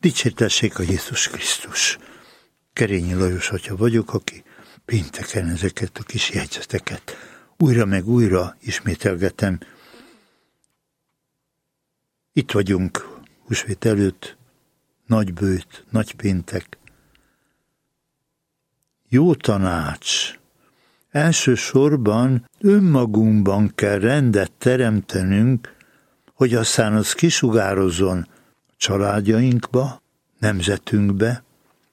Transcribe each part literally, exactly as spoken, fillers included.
Dicsértessék a Jézus Krisztus! Kerényi Lajos atya vagyok, aki pénteken ezeket a kis jegyzeteket újra meg újra ismételgetem. Itt vagyunk húsvét előtt, nagybőjt, nagypéntek. Jó tanács! Elsősorban önmagunkban kell rendet teremtenünk, hogy aztán az kisugározzon a családjainkba, nemzetünkbe.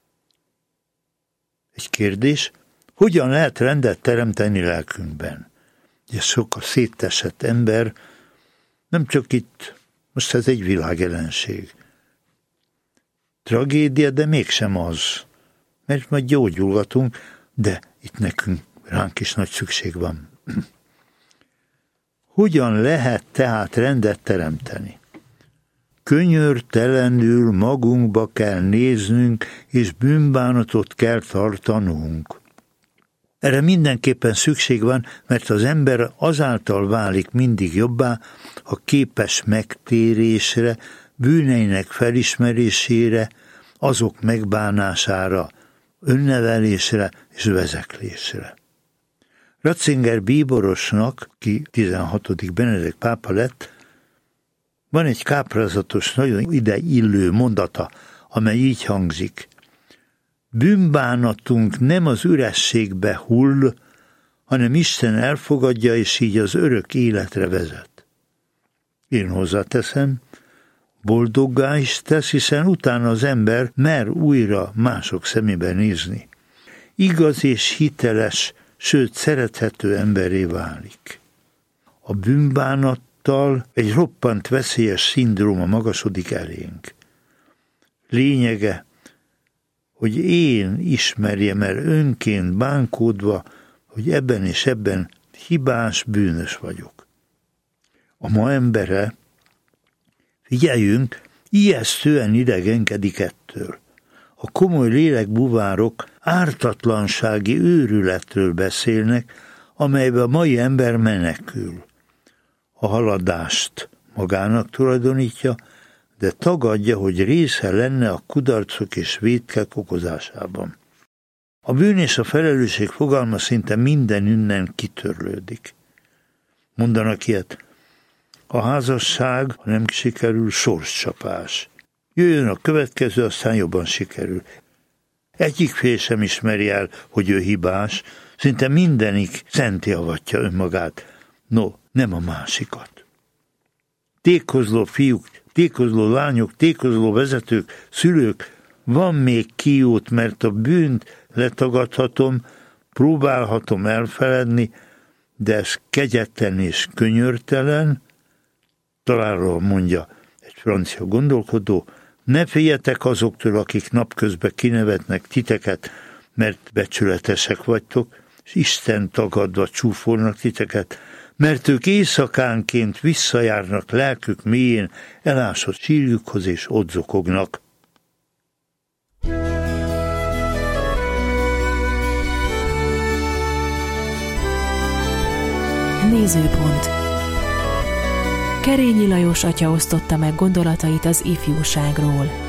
Egy kérdés, hogyan lehet rendet teremteni lelkünkben? Ugye sok a szétesett ember, nem csak itt, most ez egy világjelenség. Tragédia, de mégsem az, mert majd gyógyulgatunk, de itt nekünk, ránk is nagy szükség van. Hogyan lehet tehát rendet teremteni? Könyörtelenül magunkba kell néznünk, és bűnbánatot kell tartanunk. Erre mindenképpen szükség van, mert az ember azáltal válik mindig jobbá, ha képes megtérésre, bűneinek felismerésére, azok megbánására, önnevelésre és vezeklésre. Ratzinger bíborosnak, ki tizenhatodik Benedek pápa lett, van egy káprázatos, nagyon ide illő mondata, amely így hangzik. Bűnbánatunk nem az ürességbe hull, hanem Isten elfogadja, és így az örök életre vezet. Én hozzáteszem, boldoggá is tesz, hiszen utána az ember mer újra mások szemébe nézni. Igaz és hiteles, sőt szerethető emberré válik. A bűnbánattal egy roppant veszélyes szindróma magasodik elénk. Lényege, hogy én ismerjem el önként bánkódva, hogy ebben és ebben hibás, bűnös vagyok. A ma embere, figyeljünk, ijesztően idegenkedik ettől. A komoly lélekbuvárok ártatlansági őrületről beszélnek, amelybe a mai ember menekül. A haladást magának tulajdonítja, de tagadja, hogy része lenne a kudarcok és vétkek okozásában. A bűn és a felelősség fogalma szinte minden ünnen kitörlődik. Mondanak ilyet, a házasság, ha nem sikerül, sorscsapás. Jöjjön a következő, aztán jobban sikerül. Egyik fél sem ismeri el, hogy ő hibás, szinte mindenik szentjavatja önmagát, no, nem a másikat. Tékozló fiúk, tékozló lányok, tékozló vezetők, szülők, van még kiút, mert a bűnt letagadhatom, próbálhatom elfeledni, de ez kegyetlen és könyörtelen, talán mondja egy francia gondolkodó, ne féljetek azoktól, akik napközben kinevetnek titeket, mert becsületesek vagytok, és Isten tagadva csúfolnak titeket, mert ők éjszakánként visszajárnak lelkük mélyén elásott sírjukhoz, és ott zokognak. Nézőpont. Kerényi Lajos atya osztotta meg gondolatait az ifjúságról.